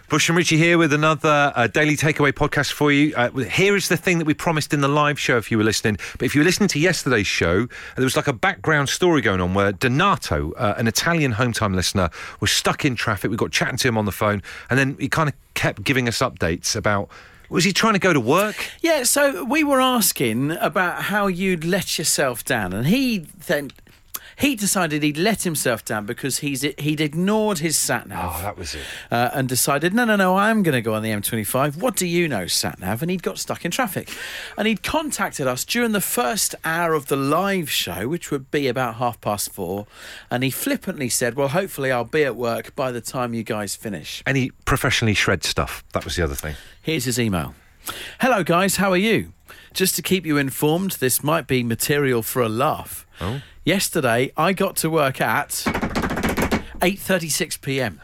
Bush and Richie here with another Daily Takeaway podcast for you. Here is the thing that we promised in the live show if you were listening. But if you were listening to yesterday's show, there was like a background story going on where Donato, an Italian home time listener, was stuck in traffic. We got chatting to him on the phone, and then he kind of kept giving us updates about... Was he trying to go to work? Yeah, so we were asking about how you'd let yourself down, and he decided he'd let himself down because he'd ignored his sat-nav. Oh, that was it. And decided, no, I'm going to go on the M25. What do you know, sat-nav? And he'd got stuck in traffic. And he'd contacted us during the first hour of the live show, which would be about 4:30. And he flippantly said, well, hopefully I'll be at work by the time you guys finish. And he professionally shreds stuff. That was the other thing. Here's his email. Hello, guys. How are you? Just to keep you informed, this might be material for a laugh. Oh. Yesterday, I got to work at 8:36 p.m.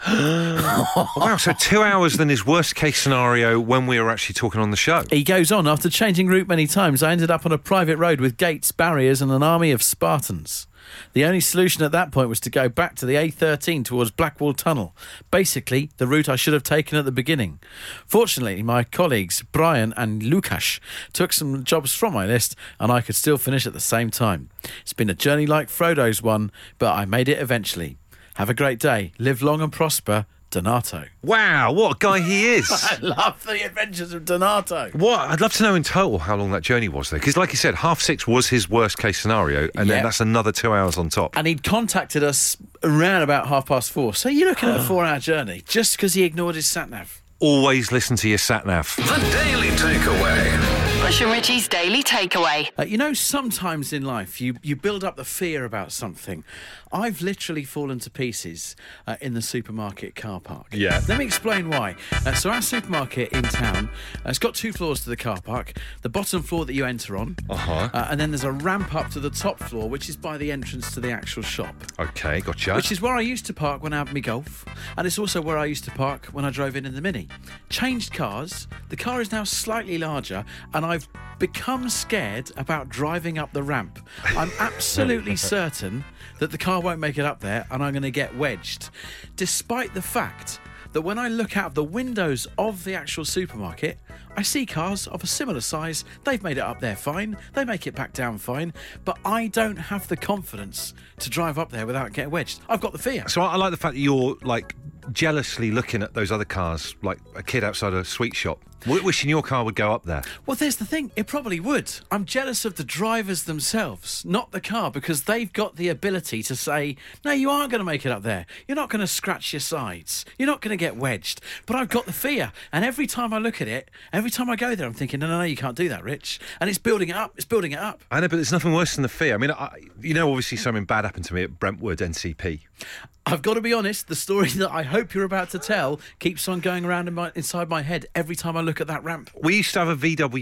Wow, so 2 hours than his worst case scenario when we were actually talking on the show. He goes on, after changing route many times, I ended up on a private road with gates, barriers and an army of Spartans. The only solution at that point was to go back to the A13 towards Blackwall Tunnel. Basically, the route I should have taken at the beginning. Fortunately, my colleagues, Brian and Lukasz, took some jobs from my list and I could still finish at the same time. It's been a journey like Frodo's one, but I made it eventually. Have a great day. Live long and prosper. Donato. Wow, what a guy he is. I love the adventures of Donato. What? I'd love to know in total how long that journey was there. Because like you said, 6:30 was his worst case scenario. And then that's another 2 hours on top. And he'd contacted us around about 4:30. So you're looking at a 4-hour journey just because he ignored his sat-nav. Always listen to your sat-nav. The Daily Takeaway. Bush and Richie's Daily Takeaway. Sometimes in life you build up the fear about something. I've literally fallen to pieces in the supermarket car park. Yeah. Let me explain why. So our supermarket in town, it's got 2 floors to the car park. The bottom floor that you enter on. And then there's a ramp up to the top floor, which is by the entrance to the actual shop. Okay, gotcha. Which is where I used to park when I had my Golf. And it's also where I used to park when I drove in the Mini. Changed cars. The car is now slightly larger and I've become scared about driving up the ramp. I'm absolutely certain that the car won't make it up there and I'm going to get wedged. Despite the fact that when I look out the windows of the actual supermarket, I see cars of a similar size. They've made it up there fine. They make it back down fine. But I don't have the confidence to drive up there without getting wedged. I've got the fear. So I like the fact that you're, like, jealously looking at those other cars like a kid outside a sweet shop, wishing your car would go up there. Well, there's the thing. It probably would. I'm jealous of the drivers themselves, not the car, because they've got the ability to say, no, you aren't going to make it up there. You're not going to scratch your sides. You're not going to get wedged. But I've got the fear. And every time I look at it, every time I go there, I'm thinking, no, you can't do that, Rich. And it's building it up. It's building it up. I know, but there's nothing worse than the fear. I mean, obviously something bad happened to me at Brentwood NCP. I've got to be honest, the story that I hope you're about to tell keeps on going around inside my head every time I look at that ramp. We used to have a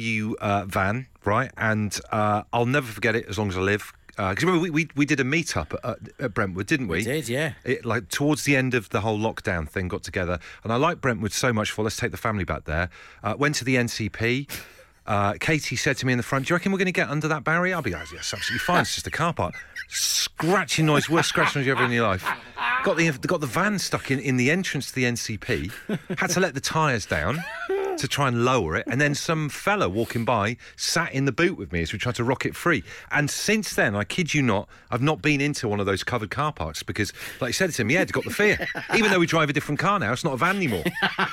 VW van, right? And I'll never forget it as long as I live. Because remember, we did a meet-up at Brentwood, didn't we? We did, yeah. Like towards the end of the whole lockdown thing, got together. And I like Brentwood so much, let's take the family back there. Went to the NCP. Katie said to me in the front, do you reckon we're going to get under that barrier? I'll be like, yes, absolutely fine. It's just a car park. Scratching noise, worst scratching noise you ever in your life. Got the van stuck in the entrance to the NCP. Had to let the tyres down to try and lower it, and then some fella walking by sat in the boot with me as we tried to rock it free. And since then, I kid you not, I've not been into one of those covered car parks because, like you said to him, got the fear. Even though we drive a different car now, it's not a van anymore.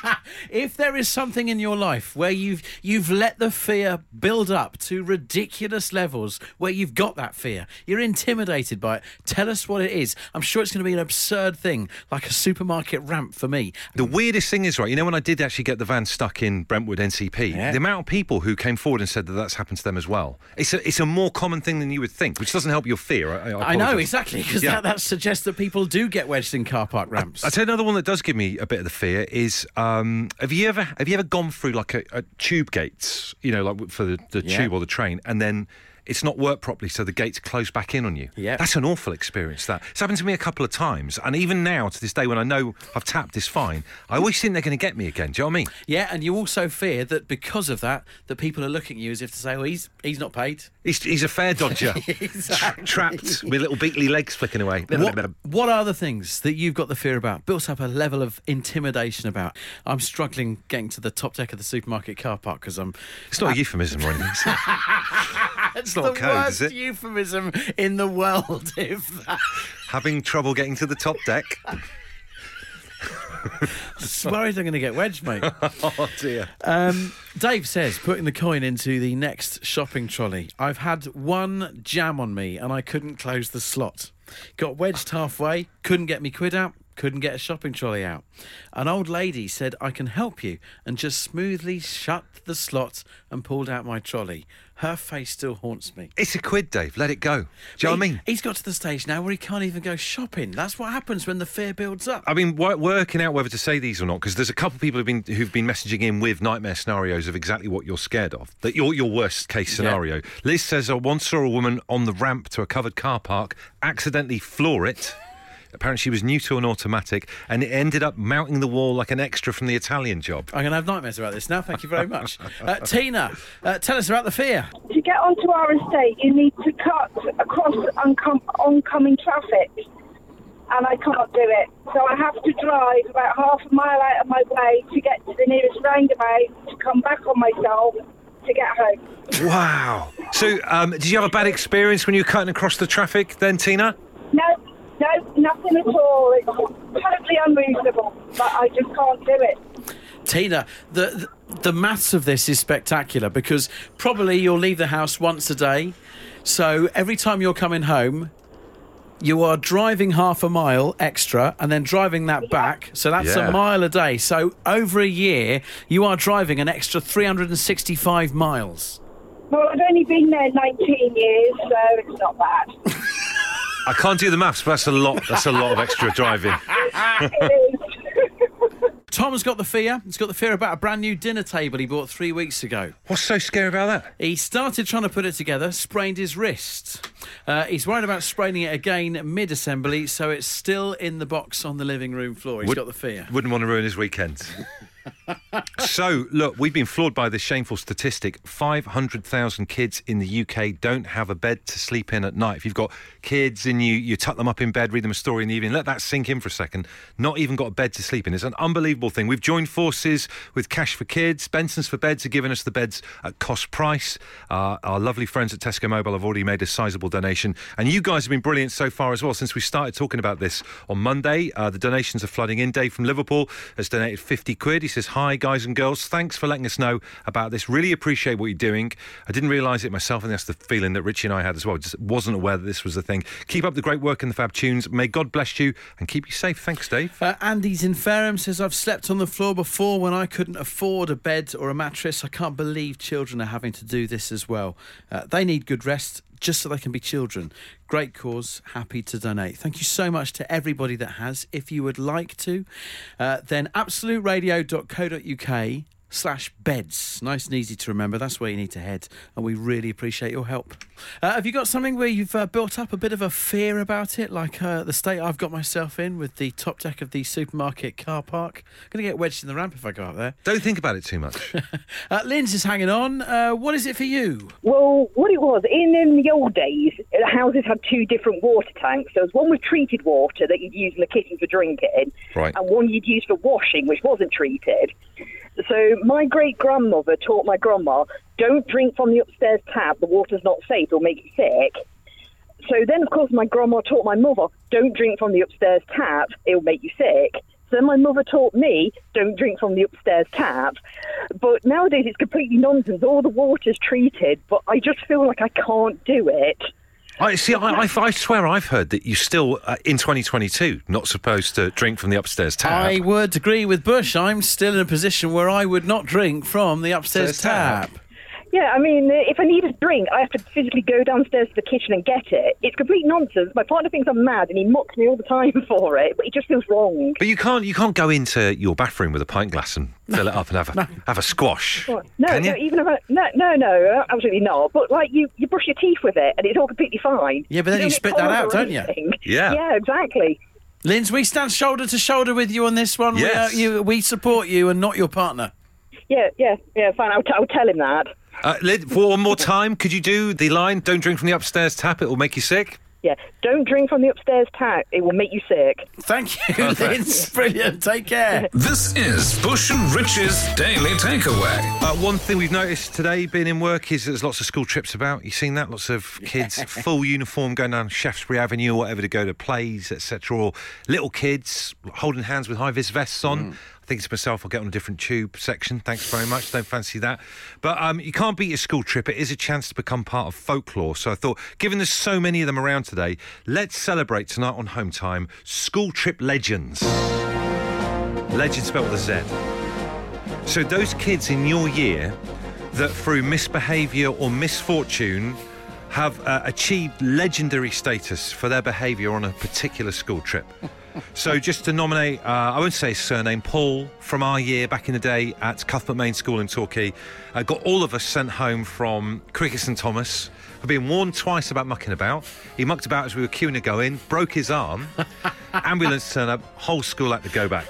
If there is something in your life where you've let the fear build up to ridiculous levels, where you've got that fear, you're intimidated by it, tell us what it is. I'm sure it's going to be an absurd thing, like a supermarket ramp for me. The weirdest thing is, right, when I did actually get the van stuck in Brentwood NCP, the amount of people who came forward and said that that's happened to them as well. It's a more common thing than you would think, which doesn't help your fear. I know, exactly, because that suggests that people do get wedged in car park ramps. I'll tell you another one that does give me a bit of the fear is, have you ever gone through like a tube gates, like for the tube or the train, and then it's not worked properly, so the gates close back in on you. Yep. That's an awful experience, that. It's happened to me a couple of times, and even now, to this day, when I know I've tapped this fine, I always think they're going to get me again. Do you know what I mean? Yeah, and you also fear that because of that people are looking at you as if to say, well, he's not paid. He's a fare dodger. Exactly. Trapped with little beakly legs flicking away. What are the things that you've got the fear about, built up a level of intimidation about? I'm struggling getting to the top deck of the supermarket car park because I'm... It's not a euphemism or anything. It's not the a code, worst is it? euphemism in the world, if that... Having trouble getting to the top deck. I'm worried I'm going to get wedged, mate. Oh, dear. Dave says, putting the coin into the next shopping trolley. I've had one jam on me and I couldn't close the slot. Got wedged halfway, couldn't get me quid out, couldn't get a shopping trolley out. An old lady said, I can help you, and just smoothly shut the slot and pulled out my trolley. Her face still haunts me. It's a quid, Dave. Let it go. Do you know what I mean? He's got to the stage now where he can't even go shopping. That's what happens when the fear builds up. I mean, working out whether to say these or not, because there's a couple of people who've been messaging in with nightmare scenarios of exactly what you're scared of, that your worst case scenario. Yeah. Liz says, I once saw a woman on the ramp to a covered car park accidentally floor it. Apparently she was new to an automatic and it ended up mounting the wall like an extra from The Italian Job. I'm going to have nightmares about this now. Thank you very much. Tina, tell us about the fear. To get onto our estate, you need to cut across oncoming traffic, and I can't do it. So I have to drive about half a mile out of my way to get to the nearest roundabout to come back on myself to get home. Wow. So did you have a bad experience when you were cutting across the traffic then, Tina? No, nothing at all. It's totally unreasonable, but I just can't do it. Tina, the maths of this is spectacular because probably you'll leave the house once a day. So every time you're coming home, you are driving half a mile extra and then driving that back. So that's a mile a day. So over a year, you are driving an extra 365 miles. Well, I've only been there 19 years, so it's not bad. I can't do the maths, but that's a lot. That's a lot of extra driving. It is. Tom's got the fear. He's got the fear about a brand new dinner table he bought 3 weeks ago. What's so scary about that? He started trying to put it together, sprained his wrist. He's worried about spraining it again mid-assembly, so it's still in the box on the living room floor. He's got the fear. Wouldn't want to ruin his weekend. So, look, we've been floored by this shameful statistic. 500,000 kids in the UK don't have a bed to sleep in at night. If you've got kids and you tuck them up in bed, read them a story in the evening, let that sink in for a second. Not even got a bed to sleep in. It's an unbelievable thing. We've joined forces with Cash for Kids. Benson's for Beds are giving us the beds at cost price. Our lovely friends at Tesco Mobile have already made a sizable donation. And you guys have been brilliant so far as well since we started talking about this on Monday. The donations are flooding in. Dave from Liverpool has donated 50 quid. He says, hi, guys and girls. Thanks for letting us know about this. Really appreciate what you're doing. I didn't realise it myself, and that's the feeling that Richie and I had as well. Just wasn't aware that this was a thing. Keep up the great work and the fab tunes. May God bless you and keep you safe. Thanks, Dave. Andy's in Fareham says, I've slept on the floor before when I couldn't afford a bed or a mattress. I can't believe children are having to do this as well. They need good rest just so they can be children. Great cause, happy to donate. Thank you so much to everybody that has. If you would like to, then absoluteradio.co.uk/beds. Nice and easy to remember. That's where you need to head, and we really appreciate your help. Have you got something where you've built up a bit of a fear about it, like the state I've got myself in with the top deck of the supermarket car park? I'm going to get wedged in the ramp if I go up there. Don't think about it too much. Lynn's is hanging on. What is it for you? Well, what it was, in the old days, houses had two different water tanks. There was one with treated water that you'd use in the kitchen for drinking, right, and one you'd use for washing, which wasn't treated. So my great-grandmother taught my grandma, don't drink from the upstairs tap, the water's not safe, it'll make you sick. So then, of course, my grandma taught my mother, don't drink from the upstairs tap, it'll make you sick. So then my mother taught me, don't drink from the upstairs tap. But nowadays it's completely nonsense, all the water's treated, but I just feel like I can't do it. I swear I've heard that you still, in 2022, not supposed to drink from the upstairs tap. I would agree with Bush. I'm still in a position where I would not drink from the upstairs tap. Yeah, I mean, if I need a drink, I have to physically go downstairs to the kitchen and get it. It's complete nonsense. My partner thinks I'm mad, and he mocks me all the time for it, but it just feels wrong. But you can't go into your bathroom with a pint glass and fill it up and have a squash. No, Can you? no, even if no, absolutely not. But like you brush your teeth with it, and it's all completely fine. Yeah, but then you don't spit get that cold out, or don't you? anything. Yeah. Yeah, exactly. Linz, we stand shoulder to shoulder with you on this one. Yes. We support you and not your partner. Yeah, fine. I'll tell him that. Lynn, for one more time, could you do the line, don't drink from the upstairs tap, it will make you sick? Yeah, don't drink from the upstairs tap. It will make you sick. Thank you, Perfect. Linz. Brilliant. Take care. This is Bush and Rich's Daily Takeaway. One thing we've noticed today, being in work, is there's lots of school trips about. You've seen that? Lots of kids, full uniform, going down Shaftesbury Avenue or whatever to go to plays, etc. Or little kids holding hands with high-vis vests on. I think to myself, I'll get on a different tube section. Thanks very much. Don't fancy that. But you can't beat your school trip. It is a chance to become part of folklore. So I thought, given there's so many of them around today, let's celebrate tonight on Home Time school trip legends. Legends spelled with a Z. So those kids in your year that through misbehaviour or misfortune have achieved legendary status for their behaviour on a particular school trip. So just to nominate, I won't say his surname, Paul from our year back in the day at Cuthbert Main School in Torquay, got all of us sent home from Cricket St Thomas for being warned twice about mucking about. He mucked about as we were queuing to go in, broke his arm, ambulance turned up, whole school had to go back.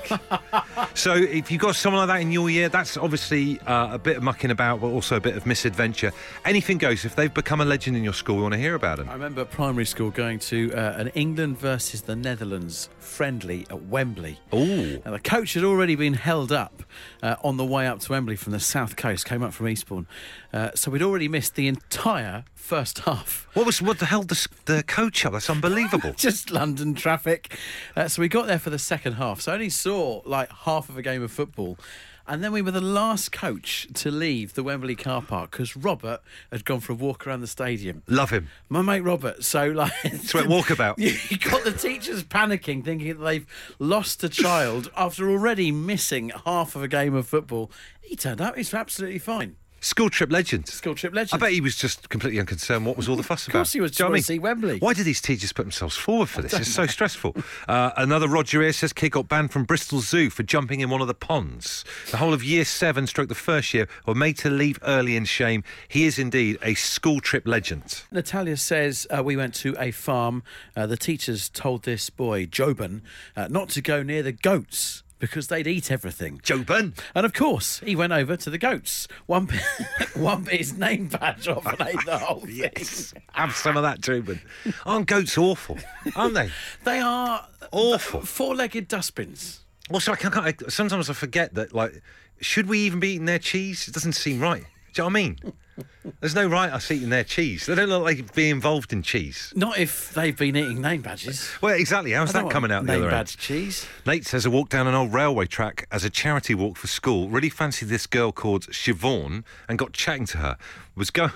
So if you've got someone like that in your year, that's obviously a bit of mucking about, but also a bit of misadventure. Anything goes. If they've become a legend in your school, we want to hear about them. I remember at primary school going to an England versus the Netherlands friendly at Wembley. Ooh. Now, the coach had already been held up on the way up to Wembley from the south coast, came up from Eastbourne. So we'd already missed the entire first half. What the hell the coach up? That's unbelievable. Just London traffic. So we got there for the second half. So I only saw like half of a game of football. And then we were the last coach to leave the Wembley car park because Robert had gone for a walk around the stadium. Love him. My mate Robert. So like, So it walkabout. You got the teachers panicking, thinking that they've lost a child after already missing half of a game of football. He turned up. He's absolutely fine. School trip legend. School trip legend. I bet he was just completely unconcerned. What was all the fuss about? Of course he was. Do you know what I mean? To see Wembley. Why do these teachers put themselves forward for this? It's so stressful. Another Roger here says kid got banned from Bristol Zoo for jumping in one of the ponds. The whole of year 7 stroke the first year were made to leave early in shame. He is indeed a school trip legend. Natalia says we went to a farm. The teachers told this boy, Jobin, not to go near the goats because they'd eat everything. Jobin. And of course, he went over to the goats. One bit his name badge off and ate the whole thing. Yes. Have some of that, Jobin. Aren't goats awful? Aren't they? They are Awful. Four-legged dustbins. Also, sometimes I forget that, like, should we even be eating their cheese? It doesn't seem right. Do you know what I mean? There's no right us eating their cheese. They don't look like being involved in cheese. Not if they've been eating name badges. Well, exactly. How's I don't that coming want out the name other end? badge cheese. Nate says a walk down an old railway track as a charity walk for school. Really fancied this girl called Siobhan and got chatting to her. Was going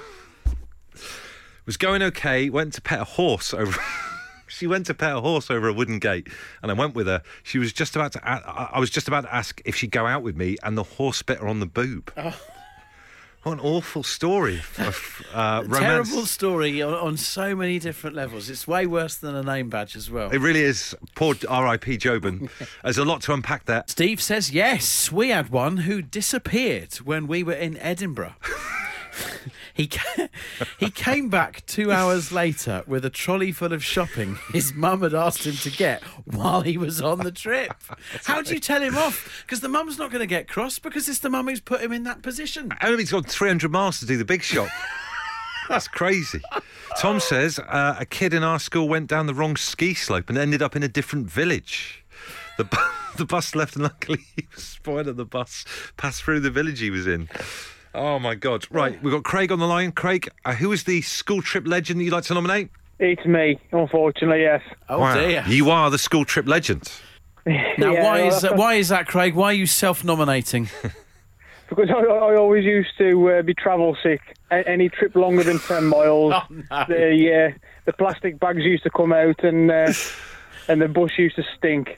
okay. Went to pet a horse over. She went to pet a horse over a wooden gate, and I went with her. She was just about to. I was just about to ask if she'd go out with me, and the horse bit her on the boob. Oh. What an awful story of romance. Terrible story on so many different levels. It's way worse than a name badge as well. It really is. Poor R.I.P. Jobin. There's a lot to unpack there. Steve says, yes, we had one who disappeared when we were in Edinburgh. He came back 2 hours later with a trolley full of shopping his mum had asked him to get while he was on the trip. How do you tell him off? Because the mum's not going to get cross because it's the mum who's put him in that position. And he's got 300 miles to do the big shop. That's crazy. Tom says a kid in our school went down the wrong ski slope and ended up in a different village. The bus left and luckily he was spotted at the bus passed through the village he was in. Oh, my God. Right, we've got Craig on the line. Craig, who is the school trip legend that you'd like to nominate? It's me, unfortunately, yes. Oh, Wow. dear. You are the school trip legend. Now, Yeah, why is that, Craig? Why are you self-nominating? Because I always used to be travel sick. Any trip longer than 10 miles, Oh, no. the plastic bags used to come out and the bus used to stink.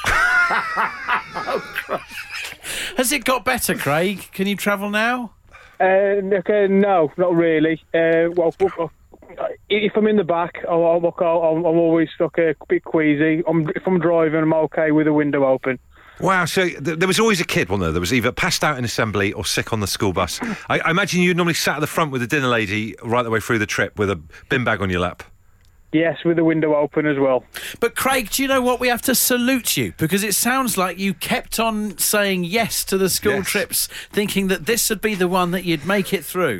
Has it got better, Craig? Can you travel now? Okay, no, not really. Well, if I'm in the back, I'm always a bit queasy. If I'm driving, I'm okay with the window open. Wow, so there was always a kid, wasn't there? There was either passed out in assembly or sick on the school bus. I imagine you normally sat at the front with the dinner lady right the way through the trip with a bin bag on your lap. Yes, with the window open as well. But Craig, do you know what? We have to salute you, because it sounds like you kept on saying yes to the school trips, thinking that this would be the one that you'd make it through.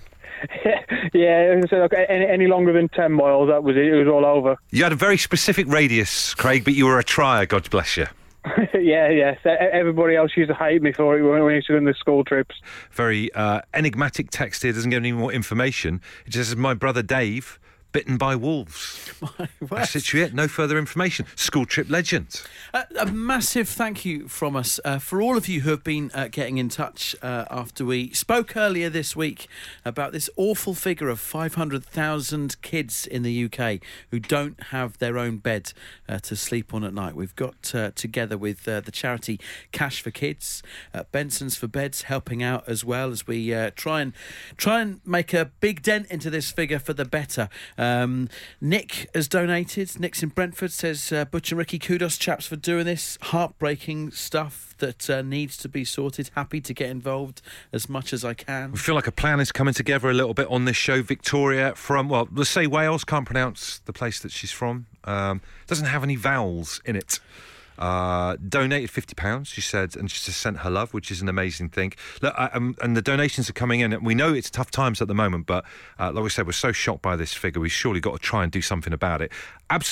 Yeah, so any longer than 10 miles, that was it. It was all over. You had a very specific radius, Craig, but you were a trier, God bless you. Yeah. Everybody else used to hate me for it when we used to go on the school trips. Very enigmatic text here, doesn't give any more information. It just says, my brother Dave, bitten by wolves. That's literally it. No further information. School trip legend. A massive thank you from us for all of you who have been getting in touch after we spoke earlier this week about this awful figure of 500,000 kids in the UK who don't have their own bed to sleep on at night. We've got together with the charity Cash for Kids, Benson's for Beds helping out as well as we try and make a big dent into this figure for the better. Nick has donated. Nick's in Brentford, says Butch and Ricky, kudos chaps for doing this. Heartbreaking stuff that needs to be sorted. Happy to get involved as much as I can. We feel like a plan is coming together a little bit on this show. Victoria from, well, let's say Wales, can't pronounce the place that she's from. Doesn't have any vowels in it. Donated £50, she said, and she just sent her love, which is an amazing thing. Look, and the donations are coming in. We know it's tough times at the moment, but like we said, we're so shocked by this figure. We've surely got to try and do something about it.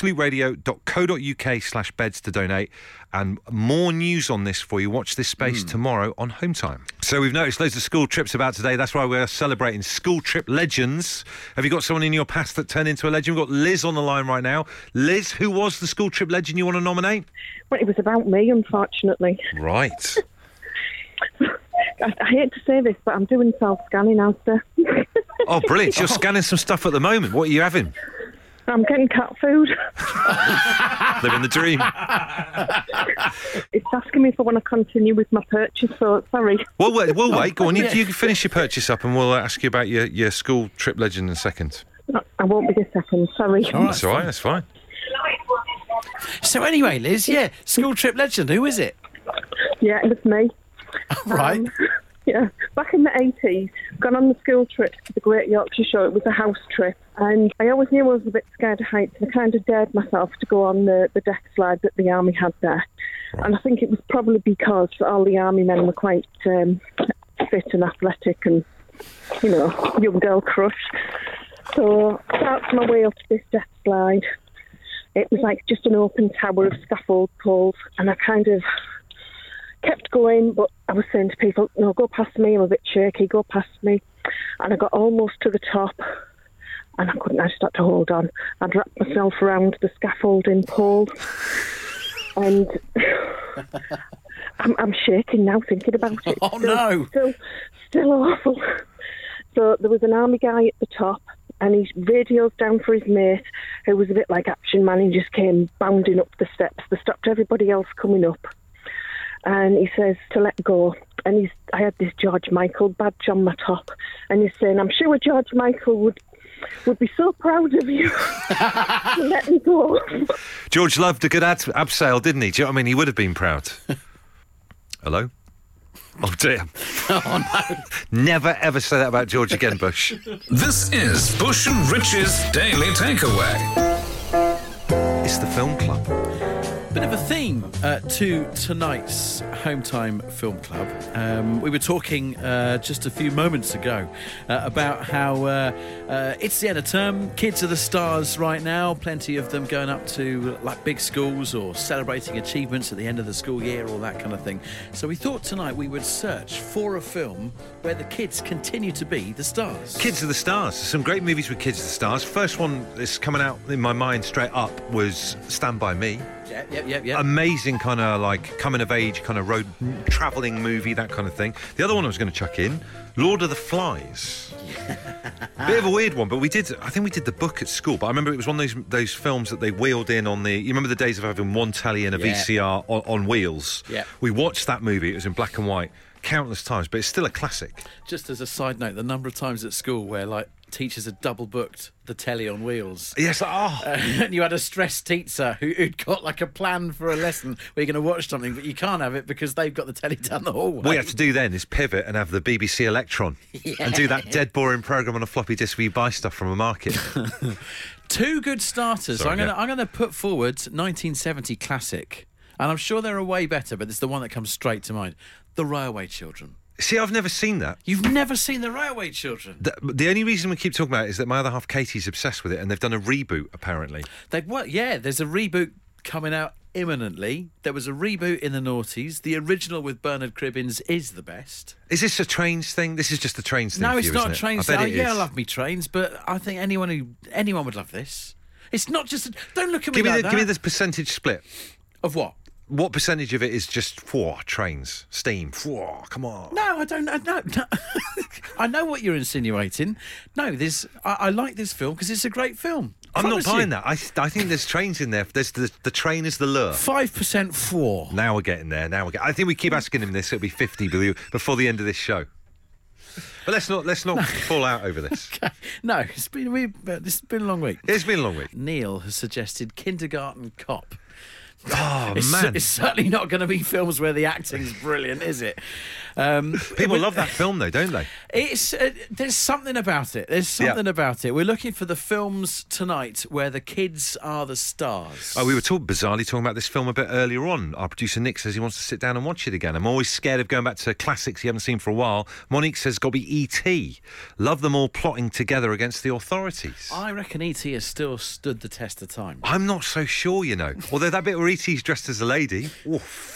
absoluteradio.co.uk/beds to donate, and more news on this for you. Watch this space tomorrow on Home Time. So we've noticed loads of school trips about today. That's why we're celebrating school trip legends. Have you got someone in your past that turned into a legend? We've got Liz on the line right now. Liz, who was the school trip legend you want to nominate? Well, it was about me, unfortunately. Right. I hate to say this, but I'm doing self-scanning, Asda. Oh, brilliant. You're scanning some stuff at the moment. What are you having? I'm getting cat food. Living the dream. It's asking me if I want to continue with my purchase, so sorry. We'll wait. Go on. You finish your purchase up and we'll ask you about your school trip legend in a second. I won't be a second, sorry. Oh, that's all right. That's fine. So anyway, Liz, school trip legend, who is it? Yeah, it was me. Right. Yeah, back in the 80s, gone on the school trip to the Great Yorkshire Show. It was a house trip, and I always knew I was a bit scared of heights, and I kind of dared myself to go on the deck slide that the army had there. Right. And I think it was probably because all the army men were quite fit and athletic and, young girl crush. So I started my way up this deck slide. It was like just an open tower of scaffold poles, and I kind of kept going, but I was saying to people, no, go past me, I'm a bit shaky, go past me. And I got almost to the top, and I just had to hold on. I'd wrapped myself around the scaffolding pole, and I'm shaking now thinking about it. Oh, no. Still awful. So there was an army guy at the top, and he radios down for his mate, who was a bit like Action Man. He just came bounding up the steps. They stopped everybody else coming up. And he says to let go. And I had this George Michael badge on my top. And he's saying, I'm sure George Michael would be so proud of you to let me go. George loved a good abseil, didn't he? Do you know what I mean? He would have been proud. Hello? Oh, dear. Oh, no. Never, ever say that about George again, Bush. This is Bush and Rich's Daily Takeaway. It's the film club. Bit of a theme to tonight's Home Time Film Club. We were talking just a few moments ago about how it's the end of term. Kids are the stars right now. Plenty of them going up to like big schools or celebrating achievements at the end of the school year, all that kind of thing. So we thought tonight we would search for a film where the kids continue to be the stars. Kids are the stars. Some great movies with kids are the stars. First one that's coming out in my mind straight up was Stand By Me. Yeah. Amazing kind of like coming of age, kind of road travelling movie, that kind of thing. The other one I was going to chuck in, Lord of the Flies. Bit of a weird one, but I think we did the book at school, but I remember it was one of those films that they wheeled in on you remember the days of having one telly and a VCR on wheels? Yeah. We watched that movie, it was in black and white, countless times, but it's still a classic. Just as a side note, the number of times at school where, like, teachers had double booked the telly on wheels. Yes, And you had a stressed teacher who'd got like a plan for a lesson where you're going to watch something, but you can't have it because they've got the telly down the hallway. What you have to do then is pivot and have the BBC Electron and do that dead boring programme on a floppy disk where you buy stuff from a market. Two good starters. Sorry, I'm going to put forward 1970 classic, and I'm sure there are way better, but it's the one that comes straight to mind. The Railway Children. See, I've never seen that. You've never seen The Railway Children? The only reason we keep talking about it is that my other half, Katie's obsessed with it, and they've done a reboot, apparently. There's a reboot coming out imminently. There was a reboot in the noughties. The original with Bernard Cribbins is the best. Is this a Trains thing? This is just a Trains thing. No, for it's you, not a isn't it? Trains I bet thing. it I is. love me Trains, but I think anyone would love this. It's not just... Don't look at me Give like that. me the percentage split. Of what? What percentage of it is just trains, steam? Come on. No, I don't know. No. I know what you're insinuating. No, I like this film because it's a great film. I'm not buying that. I think there's trains in there. There's the train is the lure. 5% for. Now we're getting there. I think we keep asking him this. It'll be 50 before the end of this show. But let's not fall out over this. Okay. No, this has been a long week. It's been a long week. Neil has suggested Kindergarten Cop. Oh, man. It's certainly not going to be films where the acting's brilliant, is it? People love that film, though, don't they? It's there's something about it. About it. We're looking for the films tonight where the kids are the stars. Oh, we were bizarrely talking about this film a bit earlier on. Our producer Nick says he wants to sit down and watch it again. I'm always scared of going back to classics you haven't seen for a while. Monique says got to be E.T. Love them all plotting together against the authorities. I reckon E.T. has still stood the test of time. I'm not so sure, you know. Although that bit where E.T.'s dressed as a lady. Oof.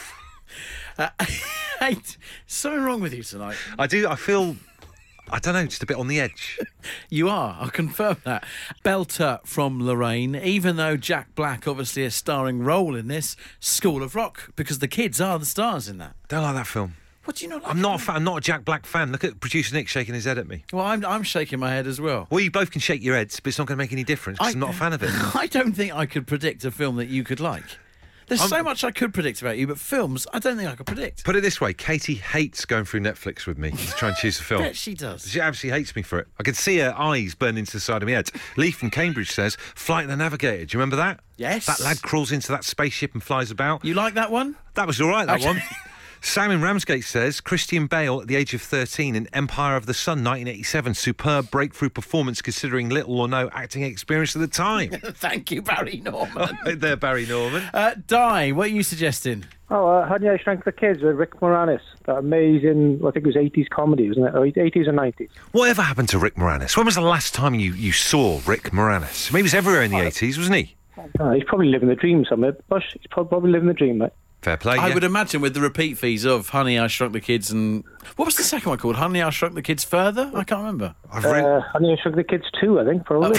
Hey, something wrong with you tonight. I feel, I don't know, just a bit on the edge. You are, I'll confirm that. Belter from Lorraine, even though Jack Black obviously a starring role in this, School of Rock, because the kids are the stars in that. Don't like that film. What do you not like? I'm not a Jack Black fan. Look at producer Nick shaking his head at me. Well, I'm shaking my head as well. Well, you both can shake your heads, but it's not going to make any difference because I'm not a fan of it. I don't think I could predict a film that you could like. There's so much I could predict about you, but films, I don't think I could predict. Put it this way, Katie hates going through Netflix with me to try and choose a film. I bet she does. She absolutely hates me for it. I can see her eyes burn into the side of my head. Lee from Cambridge says, Flight of the Navigator. Do you remember that? Yes. That lad crawls into that spaceship and flies about. You like that one? That was all right, that Okay. one. Sam in Ramsgate says, Christian Bale at the age of 13 in Empire of the Sun, 1987. Superb breakthrough performance considering little or no acting experience at the time. Thank you, Barry Norman. Right there, Barry Norman. Di, what are you suggesting? Honey, I Shrunk the Kids with Rick Moranis. That amazing, I think it was 80s comedy, wasn't it? Or 80s or 90s. Whatever happened to Rick Moranis? When was the last time you saw Rick Moranis? I mean, he was everywhere in the 80s, wasn't he? He's probably living the dream somewhere. Bush, he's probably living the dream, mate. Fair play, I yeah. would imagine with the repeat fees of Honey, I Shrunk the Kids and... What was the second one called? Honey, I Shrunk the Kids Further? I can't remember. Honey, I Shrunk the Kids 2, I think, probably.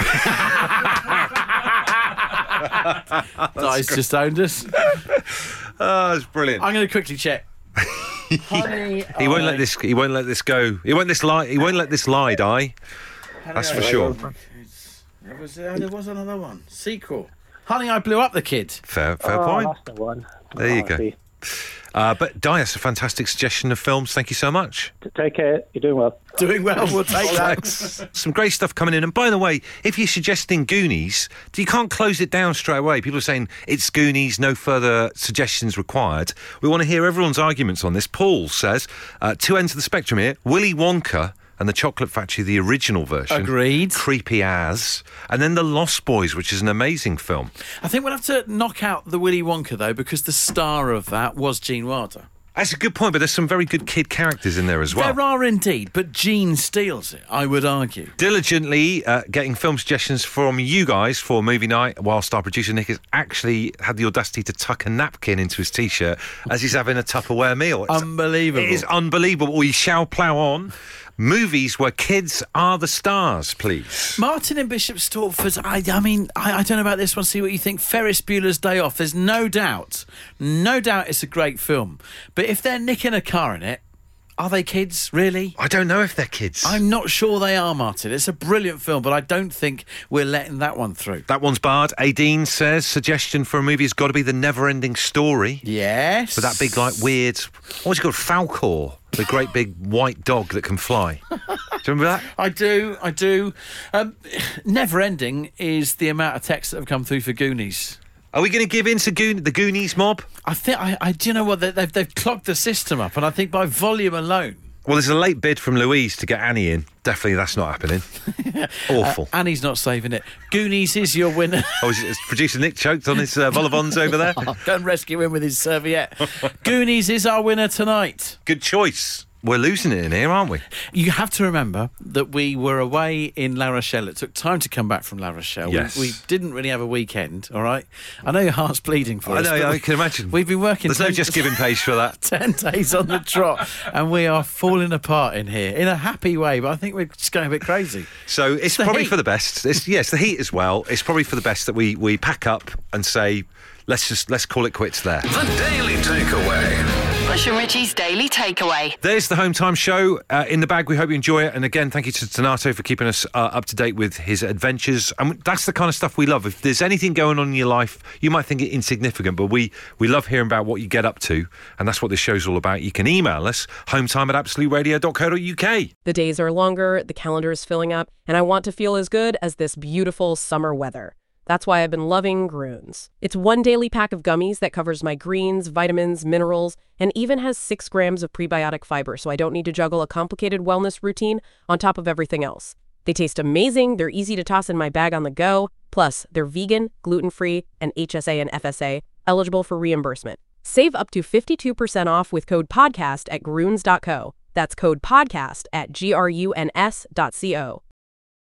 Di's just owned us. Oh, it's brilliant. I'm going to quickly check. Honey, He won't let this go. He won't let this lie, Di. That's for sure. There was another one. Sequel. Honey, I Blew Up the Kid. Fair point. That's the one. There you go. But Di, that's a fantastic suggestion of films. Thank you so much. Take care. You're doing well. Doing well, we'll take that. Some great stuff coming in. And by the way, if you're suggesting Goonies, you can't close it down straight away. People are saying it's Goonies, no further suggestions required. We want to hear everyone's arguments on this. Paul says, two ends of the spectrum here, Willy Wonka and the Chocolate Factory, the original version. Agreed. Creepy as. And then The Lost Boys, which is an amazing film. I think we'll have to knock out the Willy Wonka, though, because the star of that was Gene Wilder. That's a good point, but there's some very good kid characters in there as well. There are indeed, but Gene steals it, I would argue. Diligently getting film suggestions from you guys for movie night, whilst our producer Nick has actually had the audacity to tuck a napkin into his T-shirt as he's having a Tupperware meal. Unbelievable. It is unbelievable. We shall plough on. movies where kids are the stars, please. Martin in Bishop Stortford, I don't know about this one, see what you think. Ferris Bueller's Day Off, there's no doubt it's a great film. But if they're nicking a car in it, are they kids, really? I don't know if they're kids. I'm not sure they are, Martin. It's a brilliant film, but I don't think we're letting that one through. That one's barred. Aideen says, suggestion for a movie has got to be The Never-Ending Story. Yes. With that big, weird... What's it called? Falcor. The great big white dog that can fly. Do you remember that? I do. Never-ending is the amount of texts that have come through for Goonies. Are we going to give in to the Goonies mob? I think do you know what? They've clogged the system up, and I think by volume alone. Well, there's a late bid from Louise to get Annie in. Definitely that's not happening. Awful. Annie's not saving it. Goonies is your winner. Is producer Nick choked on his vol-au-vents over there? Go and rescue him with his serviette. Goonies is our winner tonight. Good choice. We're losing it in here, aren't we? You have to remember that we were away in La Rochelle. It took time to come back from La Rochelle. Yes. We didn't really have a weekend, all right? I know your heart's bleeding for us. I know, I can imagine. We've been working... There's no just giving page for that. 10 days on the trot, and we are falling apart in here in a happy way, but I think we're just going a bit crazy. So it's probably for the best. Yes, the heat as well. It's probably for the best that we pack up and say, let's call it quits there. The Daily Takeaway. Bush and Richie's Daily Takeaway. There's the Home Time Show in the bag. We hope you enjoy it. And again, thank you to Donato for keeping us up to date with his adventures. And that's the kind of stuff we love. If there's anything going on in your life, you might think it insignificant, but we love hearing about what you get up to. And that's what this show's all about. You can email us, hometime@absoluteradio.co.uk. The days are longer, the calendar is filling up, and I want to feel as good as this beautiful summer weather. That's why I've been loving Grüns. It's one daily pack of gummies that covers my greens, vitamins, minerals, and even has 6 grams of prebiotic fiber, so I don't need to juggle a complicated wellness routine on top of everything else. They taste amazing, they're easy to toss in my bag on the go, plus they're vegan, gluten-free, and HSA and FSA, eligible for reimbursement. Save up to 52% off with code PODCAST at Grüns.co. That's code PODCAST at GRUNS.co.